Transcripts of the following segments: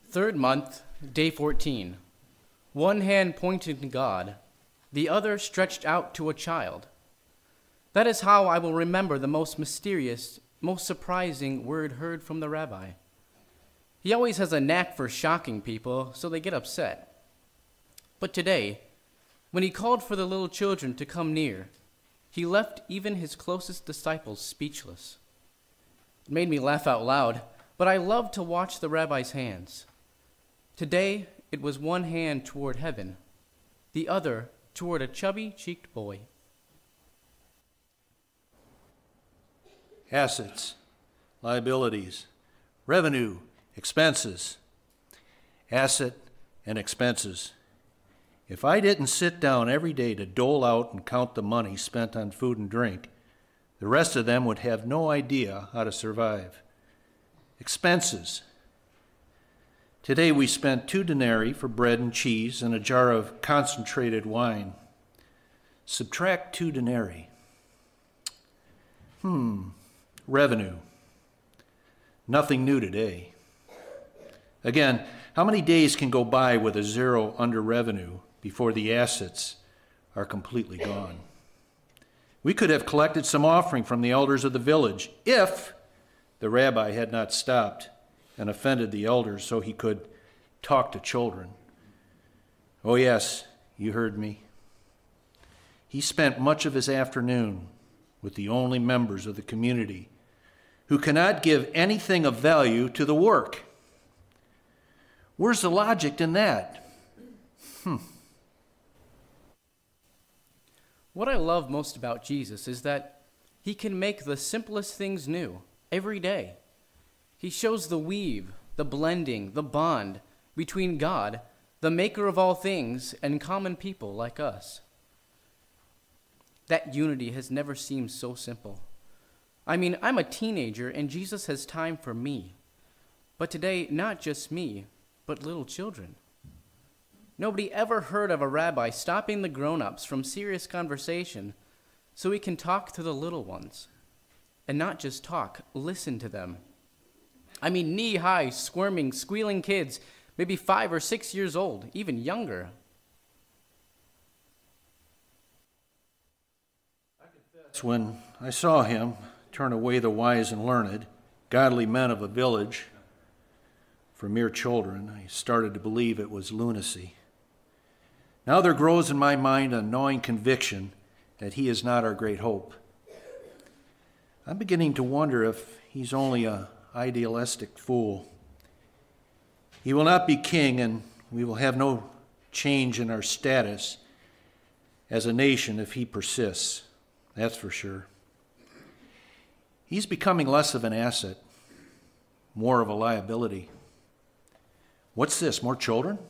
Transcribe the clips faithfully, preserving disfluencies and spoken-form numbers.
Third month, day fourteen. One hand pointing to God, the other stretched out to a child. That is how I will remember the most mysterious, most surprising word heard from the rabbi. He always has a knack for shocking people, so they get upset. But today, when he called for the little children to come near, he left even his closest disciples speechless. It made me laugh out loud, but I loved to watch the rabbi's hands. Today, it was one hand toward heaven, the other toward a chubby-cheeked boy. Assets, liabilities, revenue, expenses. Asset and expenses. If I didn't sit down every day to dole out and count the money spent on food and drink, the rest of them would have no idea how to survive. Expenses. Today we spent two denarii for bread and cheese and a jar of concentrated wine. Subtract two denarii. Hmm. Revenue. Nothing new today. Again, how many days can go by with a zero under revenue before the assets are completely gone? We could have collected some offering from the elders of the village if the rabbi had not stopped and offended the elders so he could talk to children. Oh yes, you heard me. He spent much of his afternoon with the only members of the community who cannot give anything of value to the work. Where's the logic in that? Hmm. What I love most about Jesus is that he can make the simplest things new every day. He shows the weave, the blending, the bond between God, the maker of all things, and common people like us. That unity has never seemed so simple. I mean, I'm a teenager and Jesus has time for me. But today, not just me, but little children. Nobody ever heard of a rabbi stopping the grown-ups from serious conversation so he can talk to the little ones. And not just talk, listen to them. I mean, knee-high, squirming, squealing kids, maybe five or six years old, even younger. That's when I saw him turn away the wise and learned, godly men of a village for mere children. I started to believe it was lunacy. Now there grows in my mind a gnawing conviction that he is not our great hope. I'm beginning to wonder if he's only an idealistic fool. He will not be king, and we will have no change in our status as a nation if he persists. That's for sure. He's becoming less of an asset, more of a liability. What's this, more children?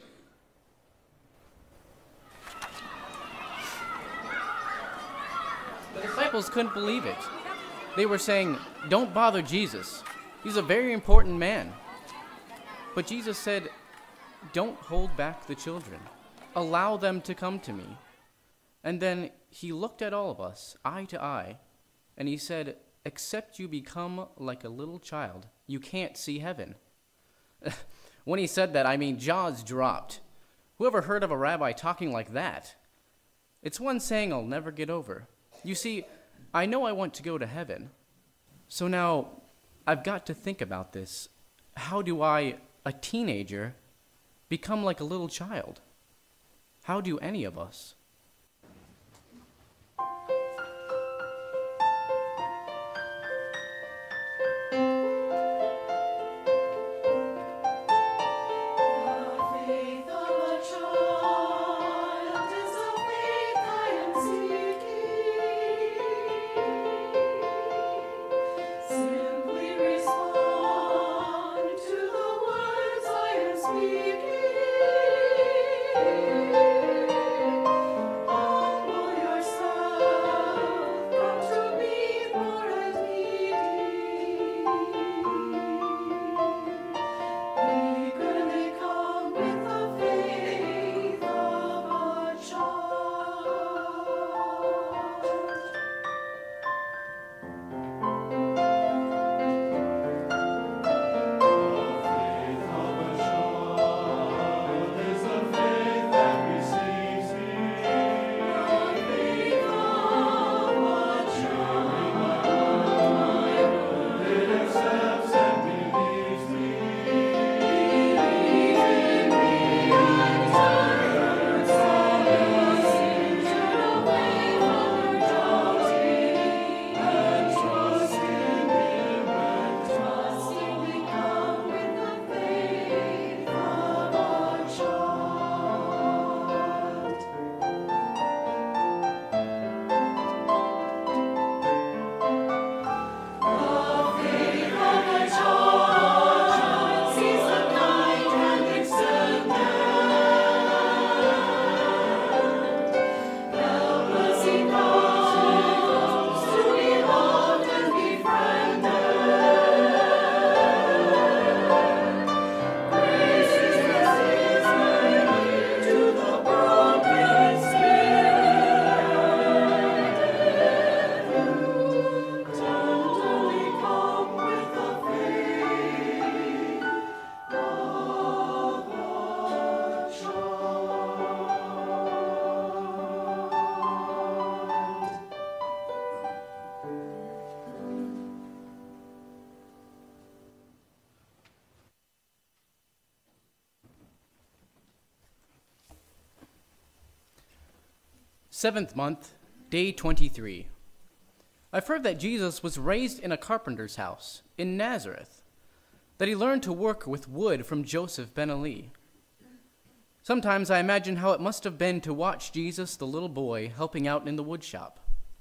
The disciples couldn't believe it. They were saying, "Don't bother Jesus. He's a very important man." But Jesus said, "Don't hold back the children. Allow them to come to me." And then he looked at all of us, eye to eye, and he said, "Except you become like a little child, you can't see heaven." When he said that, I mean, jaws dropped. Whoever heard of a rabbi talking like that? It's one saying I'll never get over. You see, I know I want to go to heaven. So now, I've got to think about this. How do I, a teenager, become like a little child? How do any of us? Seventh month, day twenty-three. I've heard that Jesus was raised in a carpenter's house in Nazareth, that he learned to work with wood from Joseph ben Eli. Sometimes I imagine how it must have been to watch Jesus, the little boy, helping out in the wood shop.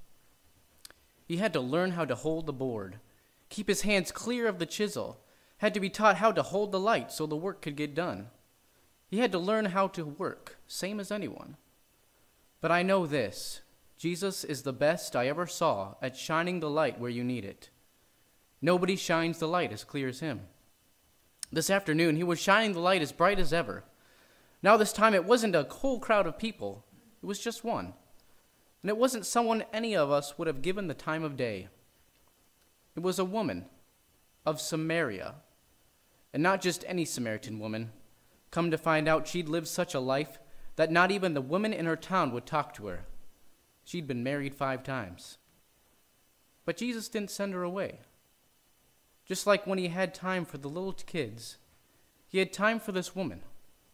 He had to learn how to hold the board, keep his hands clear of the chisel, had to be taught how to hold the light so the work could get done. He had to learn how to work, same as anyone. But I know this, Jesus is the best I ever saw at shining the light where you need it. Nobody shines the light as clear as him. This afternoon, he was shining the light as bright as ever. Now this time it wasn't a whole crowd of people, it was just one. And it wasn't someone any of us would have given the time of day. It was a woman of Samaria, and not just any Samaritan woman. Come to find out, she'd lived such a life that not even the women in her town would talk to her. She'd been married five times. But Jesus didn't send her away. Just like when he had time for the little kids, he had time for this woman.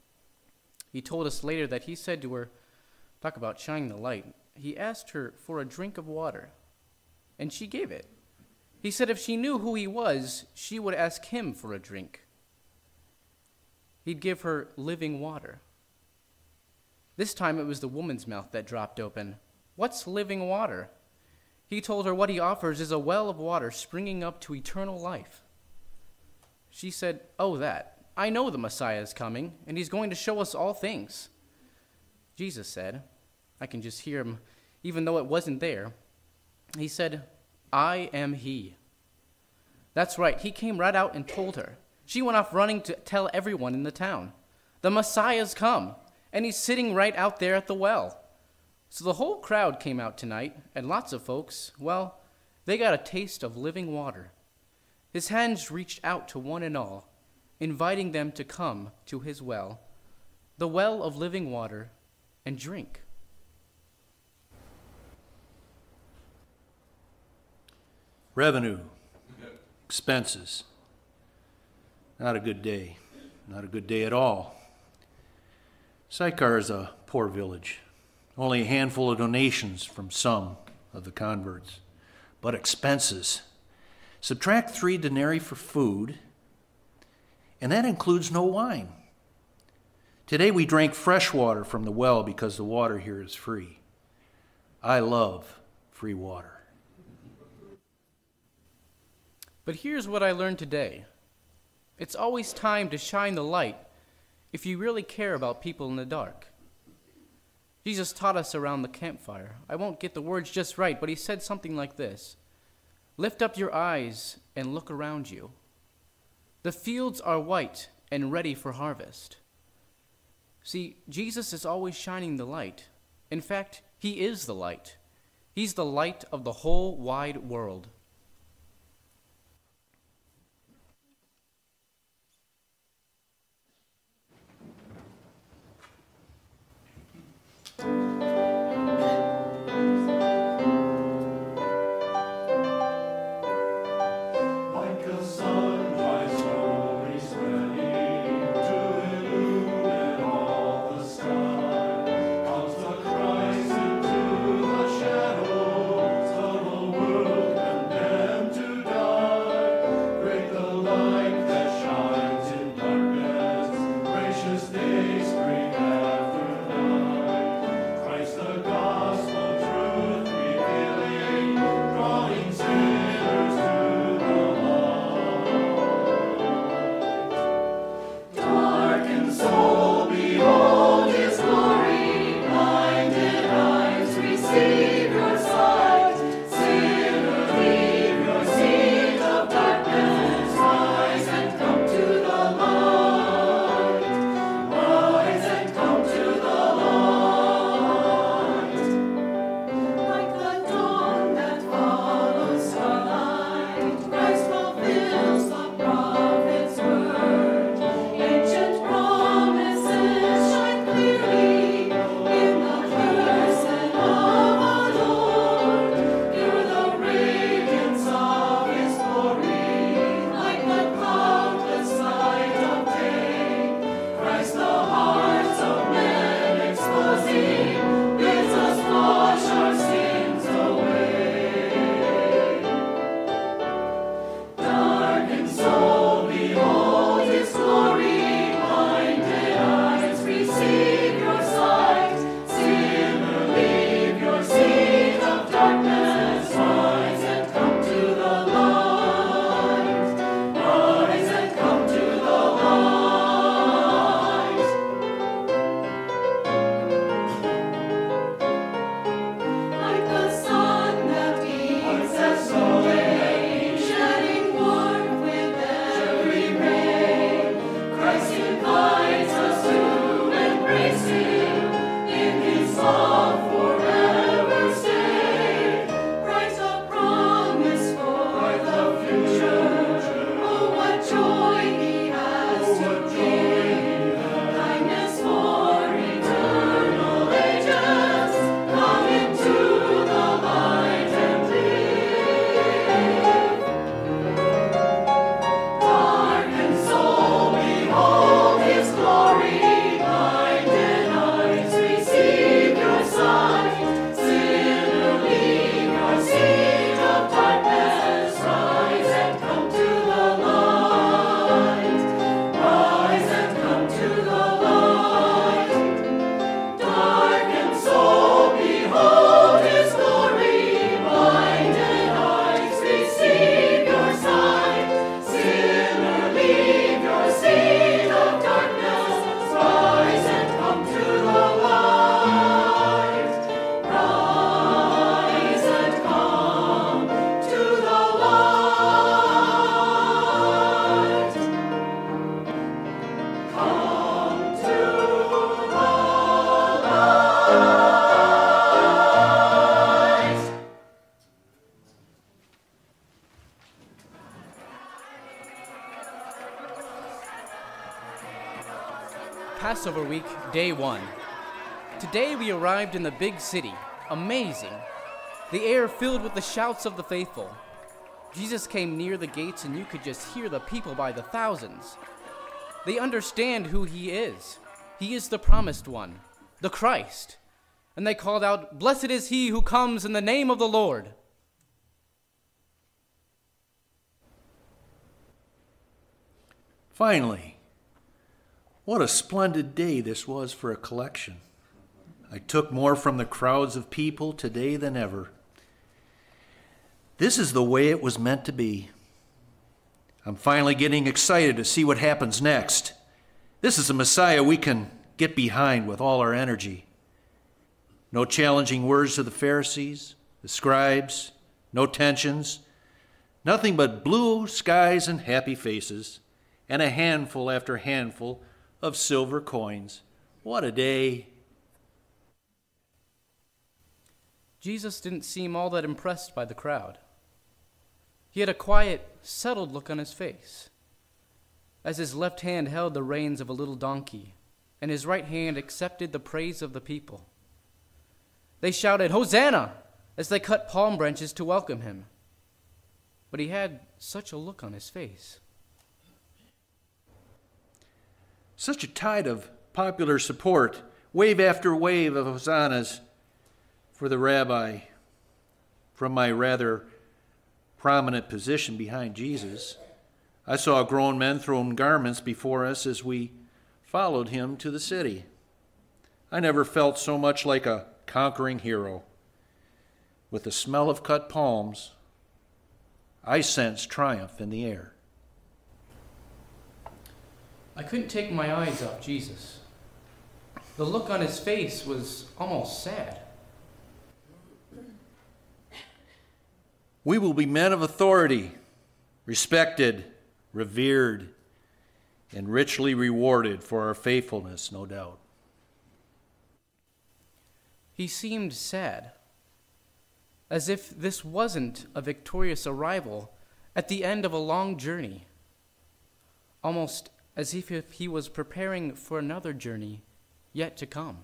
He told us later that he said to her, talk about shining the light, he asked her for a drink of water, and she gave it. He said if she knew who he was, she would ask him for a drink. He'd give her living water. This time it was the woman's mouth that dropped open. What's living water? He told her what he offers is a well of water springing up to eternal life. She said, oh, that. I know the Messiah is coming, and he's going to show us all things. Jesus said, I can just hear him, even though it wasn't there. He said, I am he. That's right, he came right out and told her. She went off running to tell everyone in the town. The Messiah's come, and he's sitting right out there at the well. So the whole crowd came out tonight, and lots of folks, well, they got a taste of living water. His hands reached out to one and all, inviting them to come to his well, the well of living water, and drink. Revenue, expenses. Not a good day. Not a good day at all. Sychar is a poor village. Only a handful of donations from some of the converts. But expenses. Subtract three denarii for food, and that includes no wine. Today we drank fresh water from the well because the water here is free. I love free water. But here's what I learned today. It's always time to shine the light if you really care about people in the dark. Jesus taught us around the campfire. I won't get the words just right, but he said something like this. Lift up your eyes and look around you. The fields are white and ready for harvest. See, Jesus is always shining the light. In fact, he is the light. He's the light of the whole wide world. Passover week, day one. Today we arrived in the big city. Amazing. The air filled with the shouts of the faithful. Jesus came near the gates and you could just hear the people by the thousands. They understand who he is. He is the promised one, the Christ. And they called out, "Blessed is he who comes in the name of the Lord." Finally, what a splendid day this was for a collection. I took more from the crowds of people today than ever. This is the way it was meant to be. I'm finally getting excited to see what happens next. This is a Messiah we can get behind with all our energy. No challenging words to the Pharisees, the scribes, no tensions, nothing but blue skies and happy faces, and a handful after handful of silver coins. What a day. Jesus didn't seem all that impressed by the crowd. He had a quiet, settled look on his face, as his left hand held the reins of a little donkey, and his right hand accepted the praise of the people. They shouted, "Hosanna!" as they cut palm branches to welcome him. But he had such a look on his face. Such a tide of popular support, wave after wave of hosannas for the rabbi. From my rather prominent position behind Jesus, I saw grown men throwing garments before us as we followed him to the city. I never felt so much like a conquering hero. With the smell of cut palms, I sensed triumph in the air. I couldn't take my eyes off Jesus. The look on his face was almost sad. We will be men of authority, respected, revered, and richly rewarded for our faithfulness, no doubt. He seemed sad, as if this wasn't a victorious arrival at the end of a long journey, almost as if he was preparing for another journey yet to come.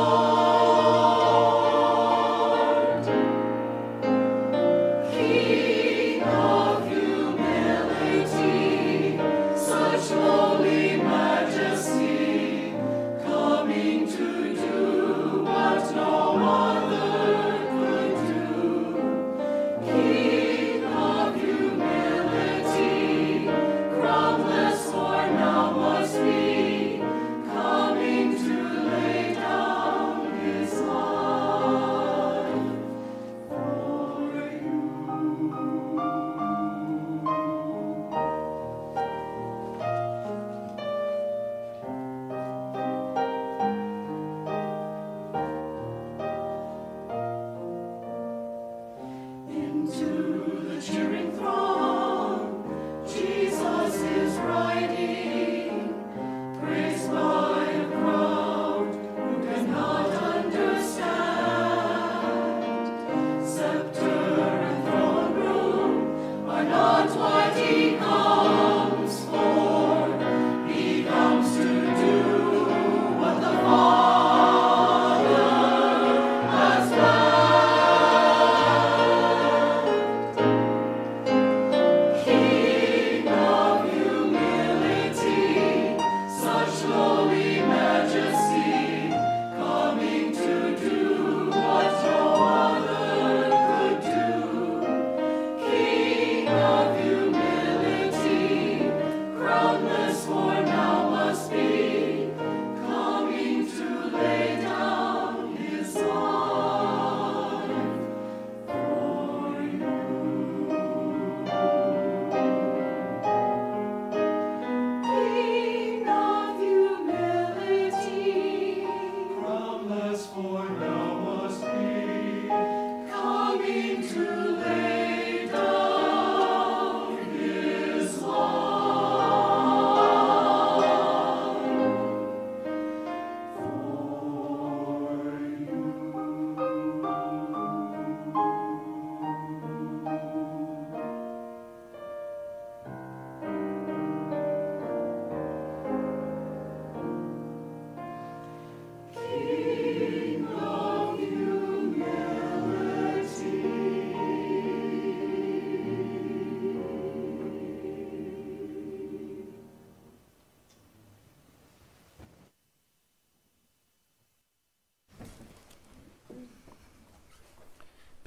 He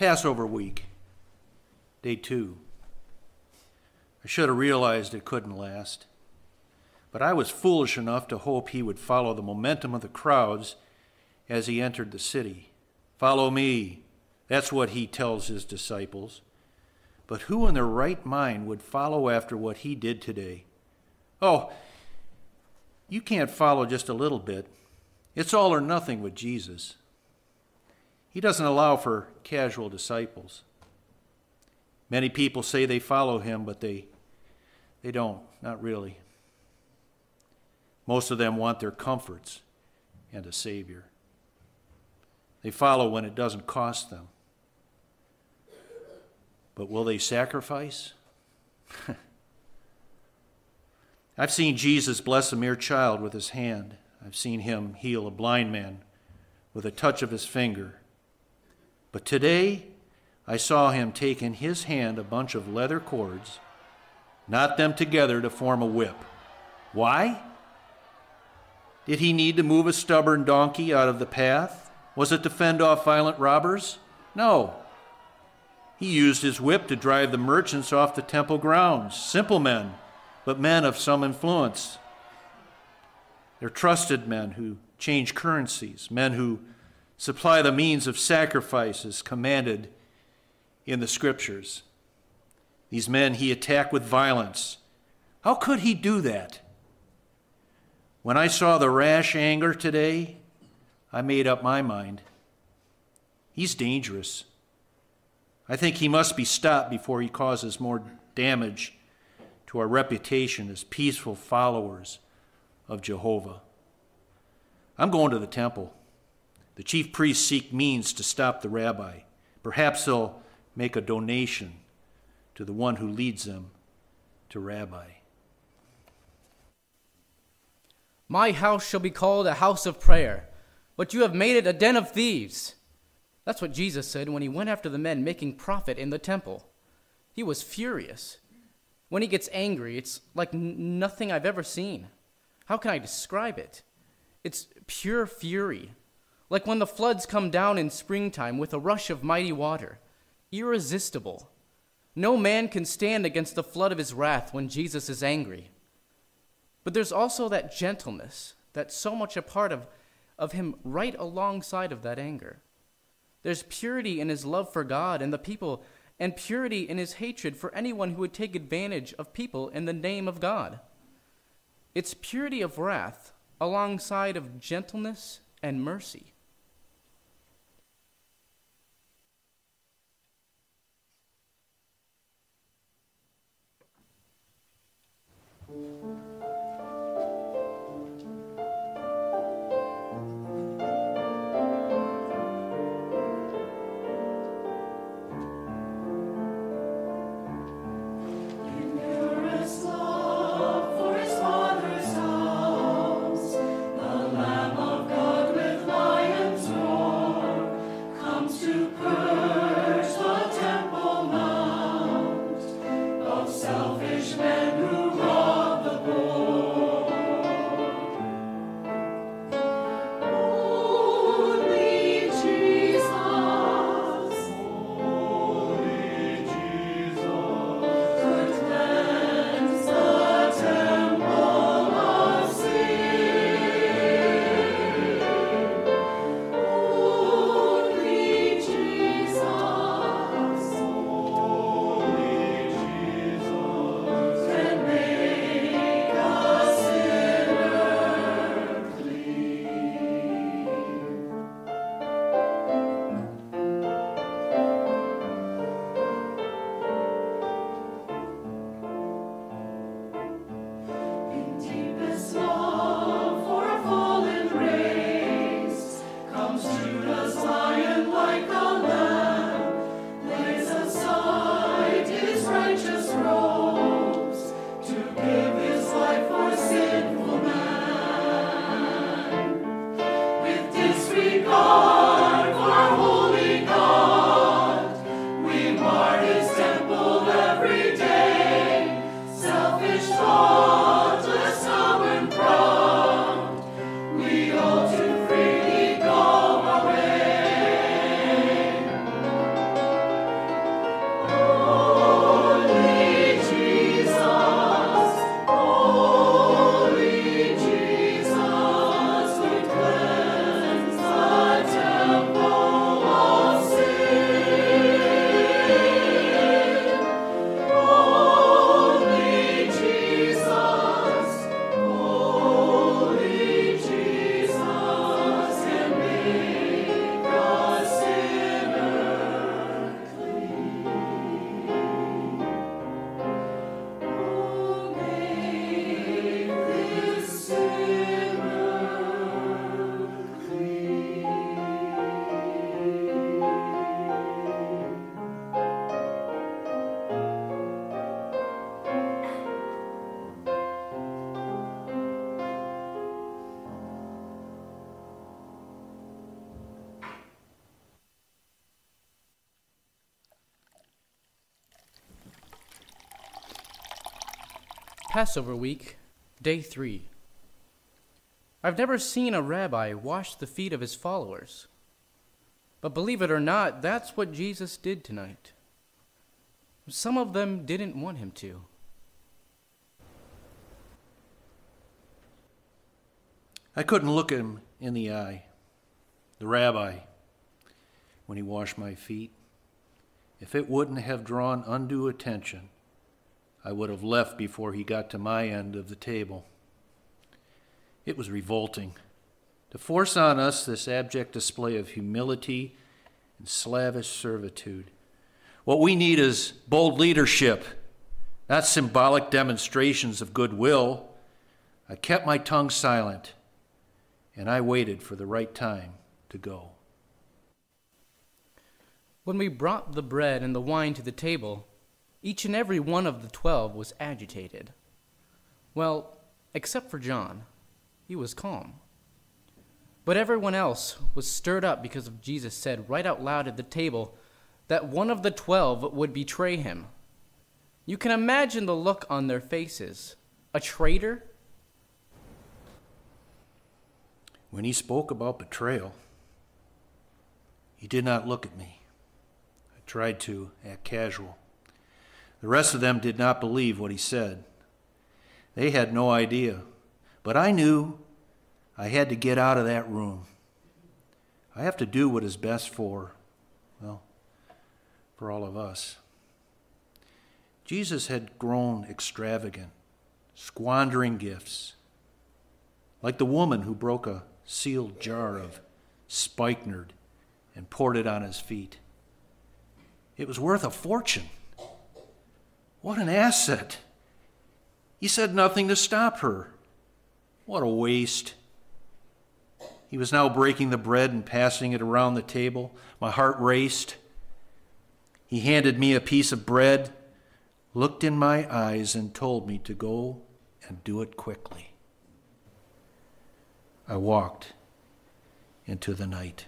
Passover week, day two. I should have realized it couldn't last, but I was foolish enough to hope he would follow the momentum of the crowds as he entered the city. Follow me. That's what he tells his disciples. But who in their right mind would follow after what he did today? Oh, you can't follow just a little bit. It's all or nothing with Jesus. He doesn't allow for casual disciples. Many people say they follow him, but they, they don't, not really. Most of them want their comforts and a Savior. They follow when it doesn't cost them. But will they sacrifice? I've seen Jesus bless a mere child with his hand. I've seen him heal a blind man with a touch of his finger. But today, I saw him take in his hand a bunch of leather cords, knot them together to form a whip. Why? Did he need to move a stubborn donkey out of the path? Was it to fend off violent robbers? No. He used his whip to drive the merchants off the temple grounds, simple men, but men of some influence. They're trusted men who change currencies, men who supply the means of sacrifices commanded in the scriptures. These men he attacked with violence. How could he do that? When I saw the rash anger today, I made up my mind. He's dangerous. I think he must be stopped before he causes more damage to our reputation as peaceful followers of Jehovah. I'm going to the temple. The chief priests seek means to stop the rabbi. Perhaps they'll make a donation to the one who leads them to Rabbi. My house shall be called a house of prayer, but you have made it a den of thieves. That's what Jesus said when he went after the men making profit in the temple. He was furious. When he gets angry, it's like n- nothing I've ever seen. How can I describe it? It's pure fury, like when the floods come down in springtime with a rush of mighty water, irresistible. No man can stand against the flood of his wrath when Jesus is angry. But there's also that gentleness that's so much a part of, of him right alongside of that anger. There's purity in his love for God and the people, and purity in his hatred for anyone who would take advantage of people in the name of God. It's purity of wrath alongside of gentleness and mercy. Selfish men who rob the poor. Passover week, day three. I've never seen a rabbi wash the feet of his followers. But believe it or not, that's what Jesus did tonight. Some of them didn't want him to. I couldn't look him in the eye, the rabbi, when he washed my feet. If it wouldn't have drawn undue attention, I would have left before he got to my end of the table. It was revolting to force on us this abject display of humility and slavish servitude. What we need is bold leadership, not symbolic demonstrations of goodwill. I kept my tongue silent, and I waited for the right time to go. When we brought the bread and the wine to the table, each and every one of the twelve was agitated. Well, except for John. He was calm. But everyone else was stirred up because of Jesus said right out loud at the table that one of the twelve would betray him. You can imagine the look on their faces. A traitor? When he spoke about betrayal, he did not look at me. I tried to act casual. The rest of them did not believe what he said. They had no idea. But I knew I had to get out of that room. I have to do what is best for, well, for all of us. Jesus had grown extravagant, squandering gifts, like the woman who broke a sealed jar of spikenard and poured it on his feet. It was worth a fortune. What an asset. He said nothing to stop her. What a waste. He was now breaking the bread and passing it around the table. My heart raced. He handed me a piece of bread, looked in my eyes, and told me to go and do it quickly. I walked into the night.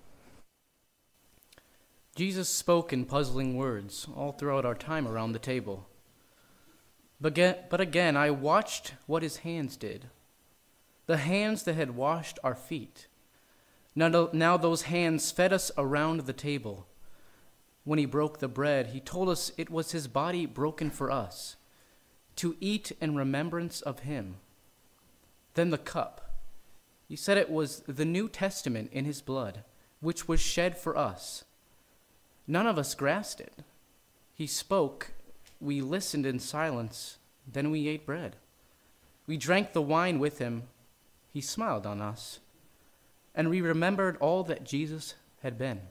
Jesus spoke in puzzling words all throughout our time around the table. But again, but again, I watched what his hands did. The hands that had washed our feet. Now, now those hands fed us around the table. When he broke the bread, he told us it was his body broken for us, to eat in remembrance of him. Then the cup. He said it was the New Testament in his blood, which was shed for us. None of us grasped it. He spoke, we listened in silence, then we ate bread. We drank the wine with him. He smiled on us, and we remembered all that Jesus had been.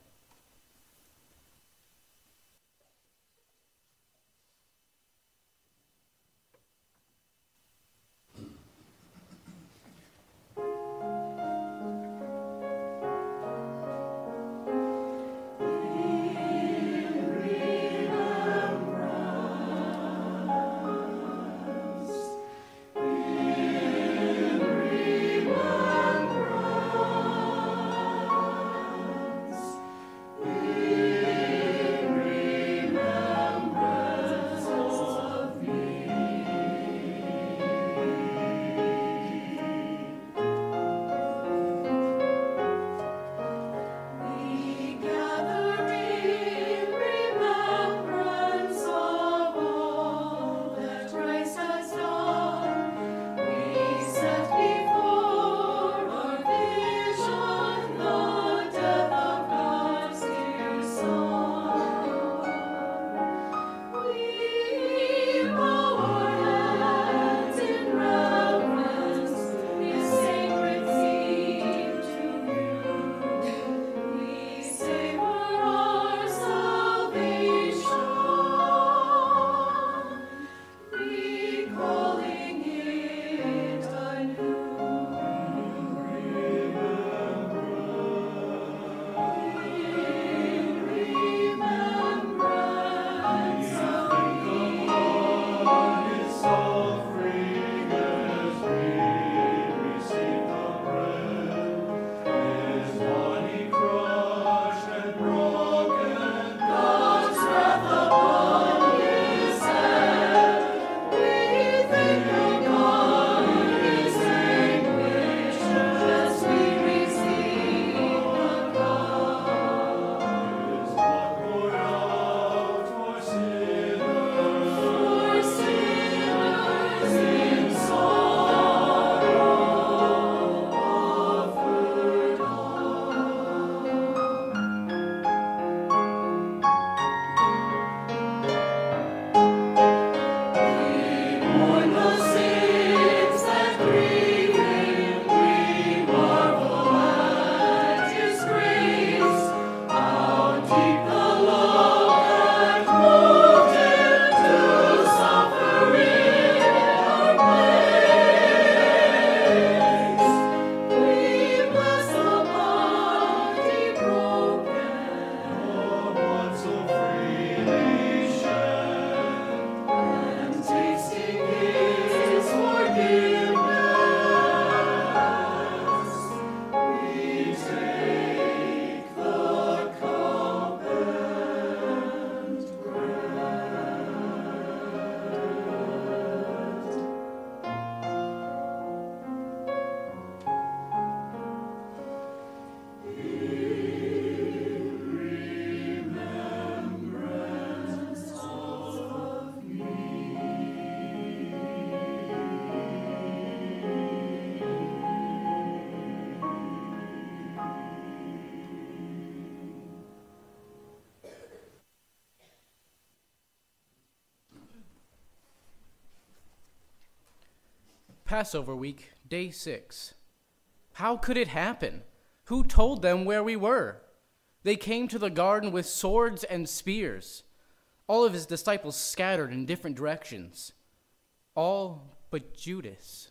Passover week, day six. How could it happen? Who told them where we were? They came to the garden with swords and spears. All of his disciples scattered in different directions. All but Judas.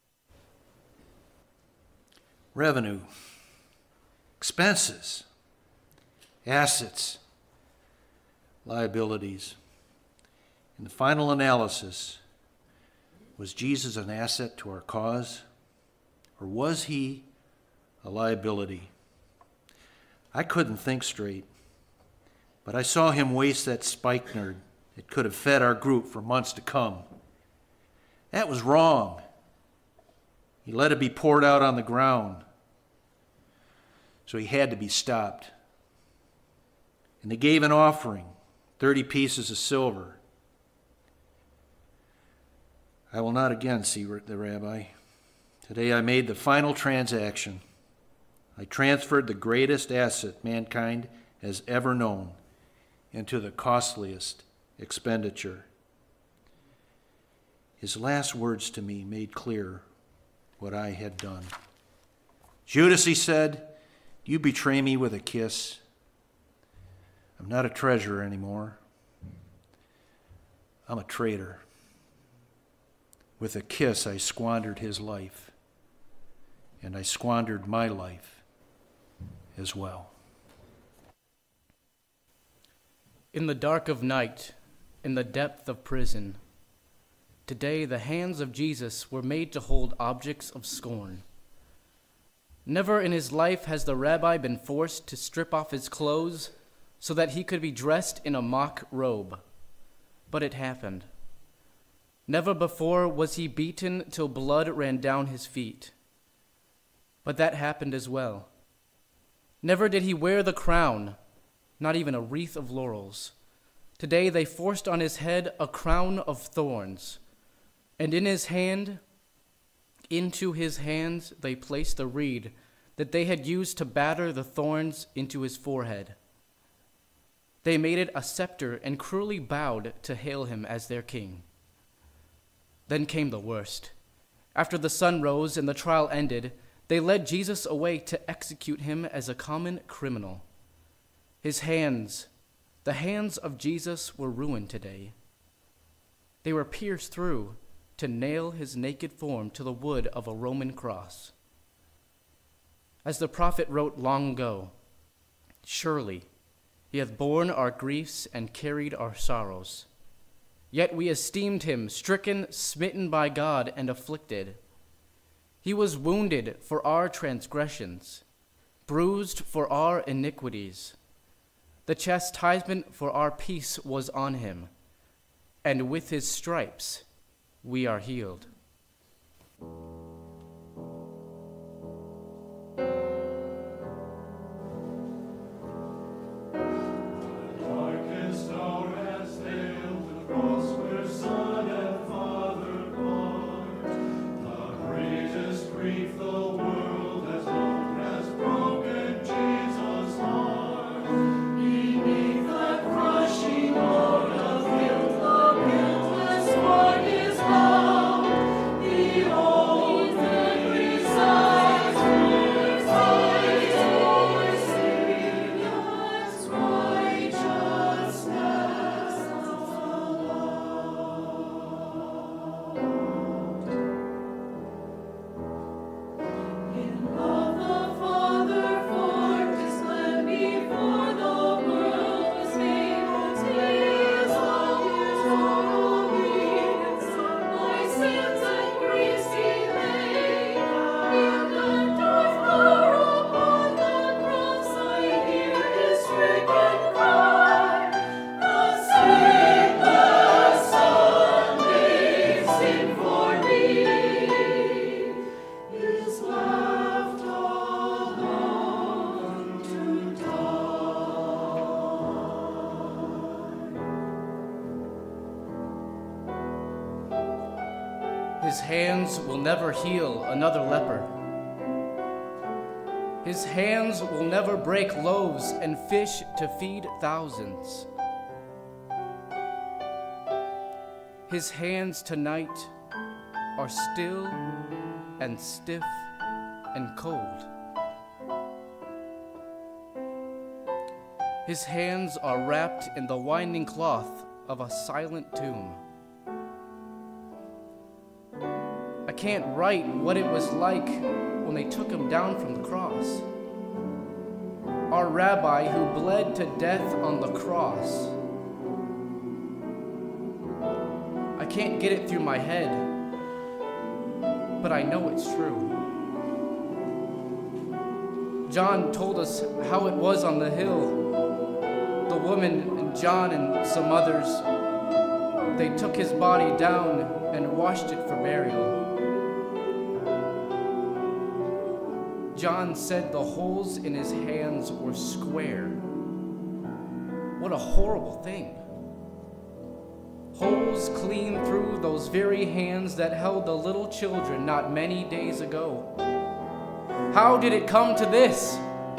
Revenue, expenses, assets, liabilities. In the final analysis, was Jesus an asset to our cause, or was he a liability? I couldn't think straight, but I saw him waste that spikenard that could have fed our group for months to come. That was wrong. He let it be poured out on the ground, so he had to be stopped. And they gave an offering, thirty pieces of silver. I will not again see the rabbi. Today I made the final transaction. I transferred the greatest asset mankind has ever known into the costliest expenditure. His last words to me made clear what I had done. Judas, he said, you betray me with a kiss. I'm not a treasurer anymore. I'm a traitor. With a kiss, I squandered his life, and I squandered my life as well. In the dark of night, in the depth of prison, today the hands of Jesus were made to hold objects of scorn. Never in his life has the rabbi been forced to strip off his clothes so that he could be dressed in a mock robe. But it happened. Never before was he beaten till blood ran down his feet. But that happened as well. Never did he wear the crown, not even a wreath of laurels. Today they forced on his head a crown of thorns, and in his hand, into his hands, they placed the reed that they had used to batter the thorns into his forehead. They made it a scepter and cruelly bowed to hail him as their king. Then came the worst. After the sun rose and the trial ended, they led Jesus away to execute him as a common criminal. His hands, the hands of Jesus, were ruined today. They were pierced through to nail his naked form to the wood of a Roman cross. As the prophet wrote long ago, surely he hath borne our griefs and carried our sorrows. Yet we esteemed him stricken, smitten by God, and afflicted. He was wounded for our transgressions, bruised for our iniquities. The chastisement for our peace was on him, and with his stripes we are healed. His hands will never heal another leper. His hands will never break loaves and fish to feed thousands. His hands tonight are still and stiff and cold. His hands are wrapped in the winding cloth of a silent tomb. I can't write what it was like when they took him down from the cross. Our rabbi who bled to death on the cross. I can't get it through my head, but I know it's true. John told us how it was on the hill. The woman and John and some others, they took his body down and washed it for burial. John said the holes in his hands were square. What a horrible thing. Holes clean through those very hands that held the little children not many days ago. How did it come to this?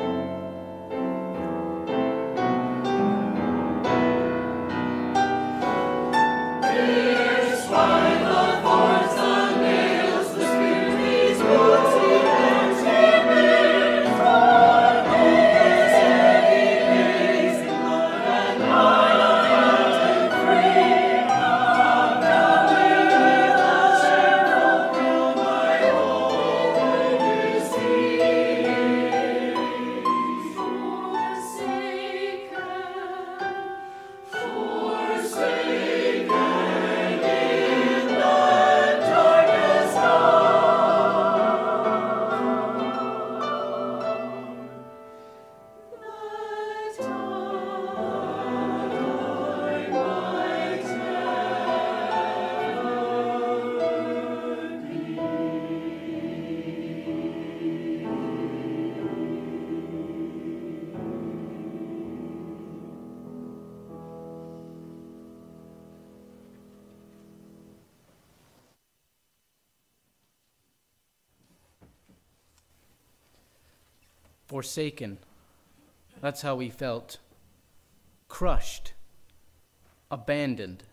Forsaken. That's how we felt. Crushed. Abandoned.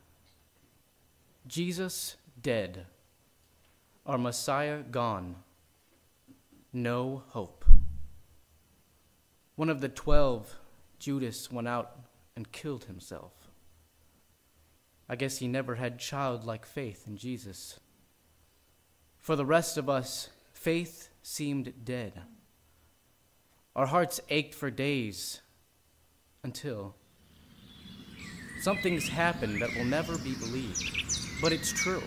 Jesus dead. Our Messiah gone. No hope. One of the twelve, Judas, went out and killed himself. I guess he never had childlike faith in Jesus. For the rest of us, faith seemed dead. Our hearts ached for days until something's happened that will never be believed. But it's true.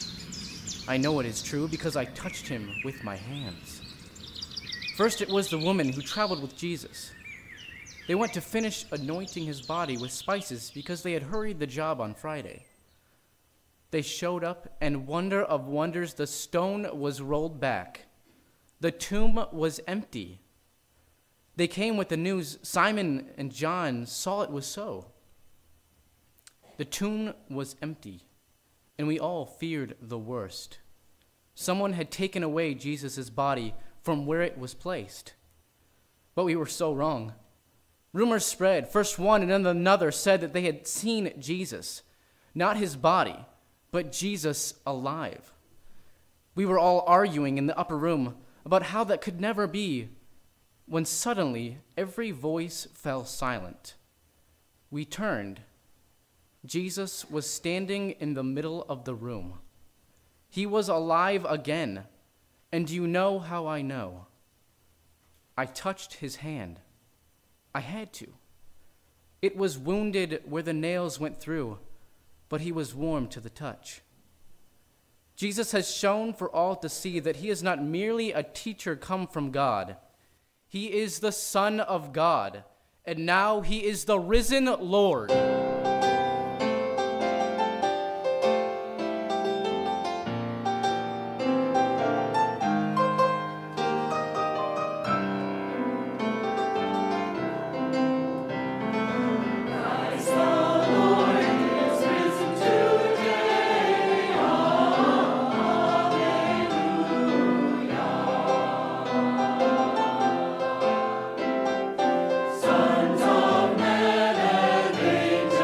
I know it is true because I touched him with my hands. First, it was the woman who traveled with Jesus. They went to finish anointing his body with spices because they had hurried the job on Friday. They showed up, and wonder of wonders, the stone was rolled back. The tomb was empty. They came with the news. Simon and John saw it was so. The tomb was empty, and we all feared the worst. Someone had taken away Jesus' body from where it was placed. But we were so wrong. Rumors spread. First one and then another said that they had seen Jesus, not his body, but Jesus alive. We were all arguing in the upper room about how that could never be, when suddenly every voice fell silent. We turned. Jesus was standing in the middle of the room. He was alive again. And do you know how I know? I touched his hand. I had to. It was wounded where the nails went through, but he was warm to the touch. Jesus has shown for all to see that he is not merely a teacher come from God. He is the Son of God, and now he is the risen Lord. Sons of men and angels.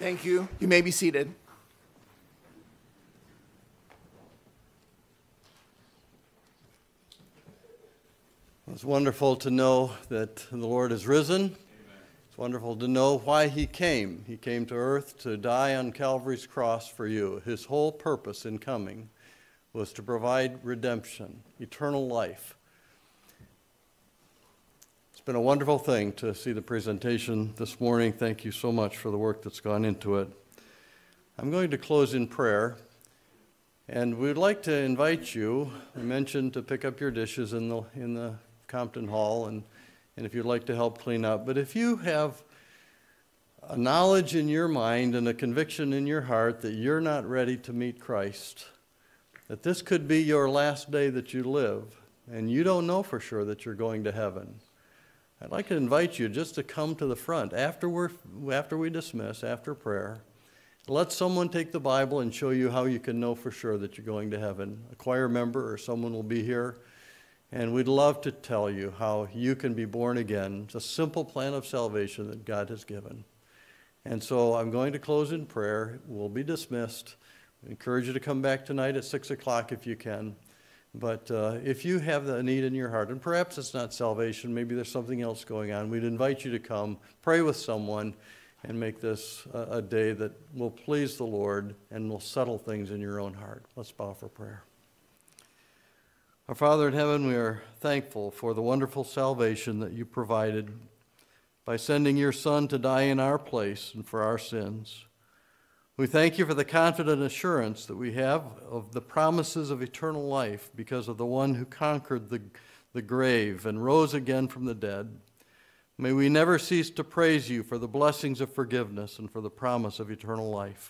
Thank you. You may be seated. It's wonderful to know that the Lord is risen. Amen. It's wonderful to know why he came. He came to earth to die on Calvary's cross for you. His whole purpose in coming was to provide redemption, eternal life. It's been a wonderful thing to see the presentation this morning. Thank you so much for the work that's gone into it. I'm going to close in prayer, and we'd like to invite you, I mentioned, to pick up your dishes in the in the Compton Hall, and, and if you'd like to help clean up. But if you have a knowledge in your mind and a conviction in your heart that you're not ready to meet Christ, that this could be your last day that you live, and you don't know for sure that you're going to heaven, I'd like to invite you just to come to the front after, we're, after we dismiss, after prayer. Let someone take the Bible and show you how you can know for sure that you're going to heaven. A choir member or someone will be here, and we'd love to tell you how you can be born again. It's a simple plan of salvation that God has given. And so I'm going to close in prayer. We'll be dismissed. I encourage you to come back tonight at six o'clock if you can. But uh, if you have the need in your heart, and perhaps it's not salvation, maybe there's something else going on, we'd invite you to come, pray with someone, and make this a, a day that will please the Lord and will settle things in your own heart. Let's bow for prayer. Our Father in heaven, we are thankful for the wonderful salvation that you provided by sending your Son to die in our place and for our sins. We thank you for the confident assurance that we have of the promises of eternal life because of the one who conquered the, the grave and rose again from the dead. May we never cease to praise you for the blessings of forgiveness and for the promise of eternal life.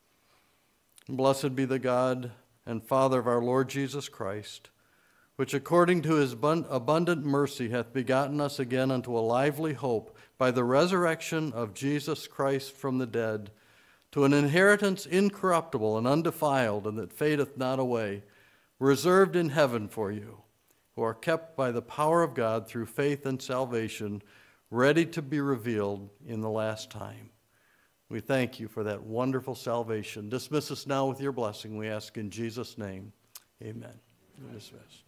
And blessed be the God and Father of our Lord Jesus Christ, which according to his abundant mercy hath begotten us again unto a lively hope by the resurrection of Jesus Christ from the dead, to an inheritance incorruptible and undefiled, and that fadeth not away, reserved in heaven for you, who are kept by the power of God through faith and salvation, ready to be revealed in the last time. We thank you for that wonderful salvation. Dismiss us now with your blessing, we ask in Jesus' name. Amen. You're dismissed.